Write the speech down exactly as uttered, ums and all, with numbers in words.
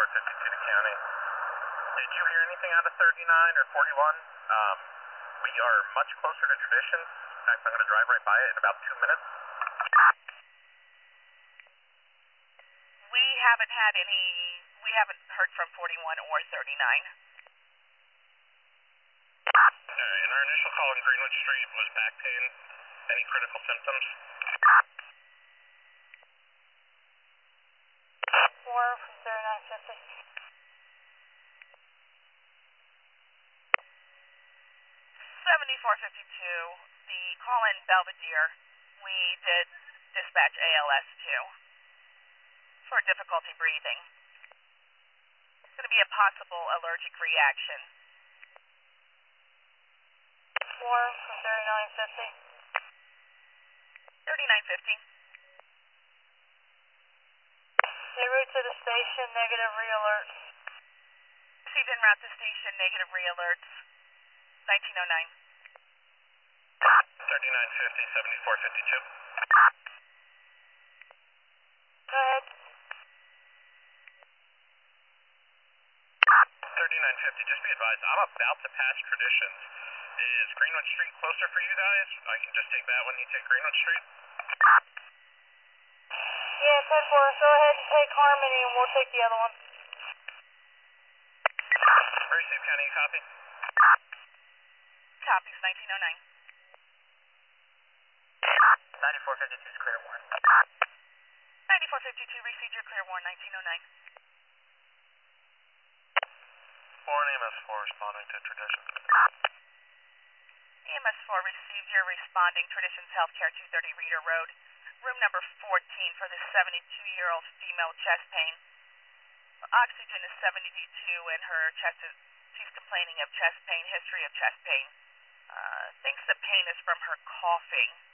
ninety-four fifty-two to county. Did you hear anything out of thirty-nine or forty-one? Um, we are much closer to Traditions. In fact, I'm going to drive right by it in about two minutes. We haven't had any, we haven't heard from forty-one or thirty-nine. Alright, and our initial call on Greenwood Street was back pain. Any critical symptoms? Four from thirty-nine fifty. seventy-four fifty-two, the call in Belvedere, we did dispatch A L S two for difficulty breathing. It's going to be a possible allergic reaction. Four from thirty-nine fifty. thirty-nine fifty. En route to the station, negative re-alerts. Received en route to station, negative re-alerts. nineteen oh nine. thirty-nine fifty, seventy-four fifty-two. Go ahead. thirty-nine fifty, just be advised, I'm about to pass Traditions. Is Greenwood Street closer for you guys? I can just take that when you take Greenwood Street? Yeah, ten four, go ahead and take Harmony and we'll take the other one. Receive County, you copy? Copies, nineteen oh nine. ninety-four fifty-two is clear one. ninety-four fifty-two, received your clear warn, nineteen oh nine. four and E M S four responding to Traditions. E M S four received your responding Traditions Healthcare two thirty Reader Road, room number fourteen for the seventy-two-year-old female chest pain. Oxygen is seventy-two and her chest is, she's complaining of chest pain, history of chest pain. Uh, thinks the pain is from her coughing.